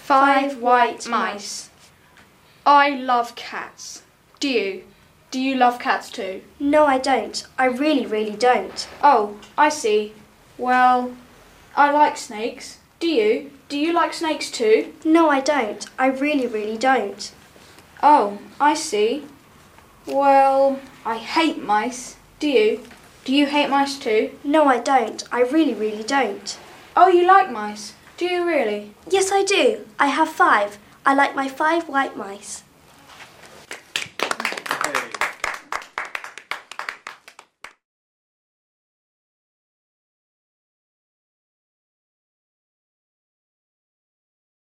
5 white mice. I love cats. Do you? Do you love cats too? No, I don't. I really don't. Oh, I see. Well, I like snakes. Do you? Do you like snakes too? No, I don't. I really don't. Oh, I see. Well, I hate mice. Do you? Do you hate mice too? No, I don't. I really don't. Oh, you like mice? Do you really? Yes, I do. I have 5. I like my 5 white mice.